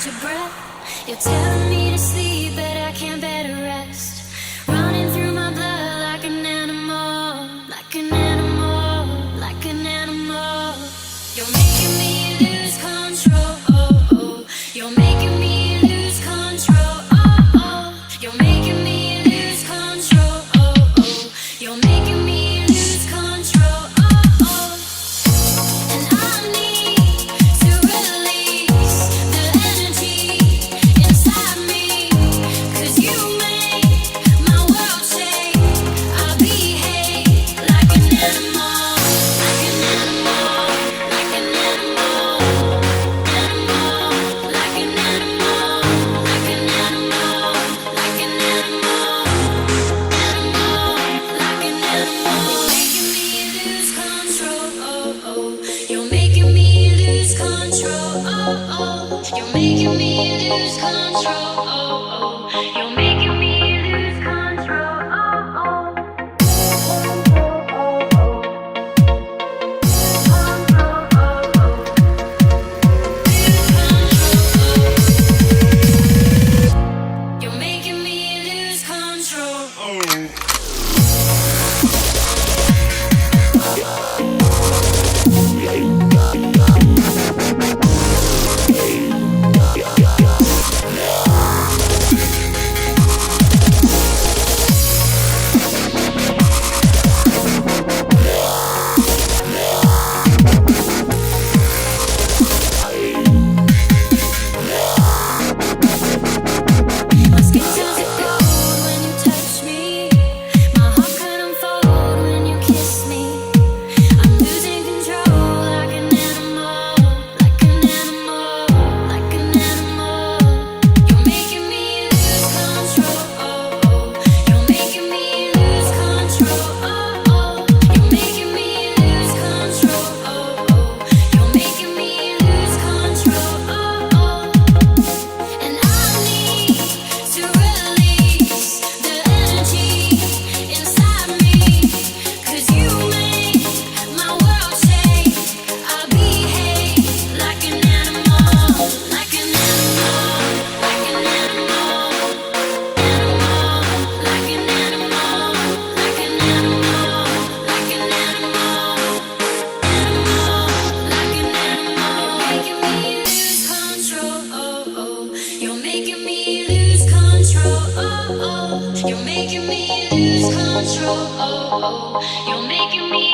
hold your breath. You're telling me to sleep, but I can't bear to rest. Running through my blood like an animal, like an animal, like an animal. You're making me lose control. You're making me lose control. You're making me lose control. You're making me lose control. And I need to release the energy inside me, 'cause you make my world shake. I behave like an animal, like an animal, like an animal, animal, like an animal, like an animal, like an animal, animal, like an animal. You're making me lose control. You're making me lose control. You're making me lose control. You're making me lose control. My skin turns to gold when you touch me. My heart could unfold when you kiss me. I'm losing control like an animal, like an animal, like an animal. You're making me lose control. You're making me lose control. You're making me lose control. You're making me lose control. And I need to release the energy inside me, 'cause you make my world shake. I behave like an animal, like an animal, like an animal, animal, like an animal, like an animal, like an animal, animal, like an animal. You're making me lose control. You're making me lose control. You're making me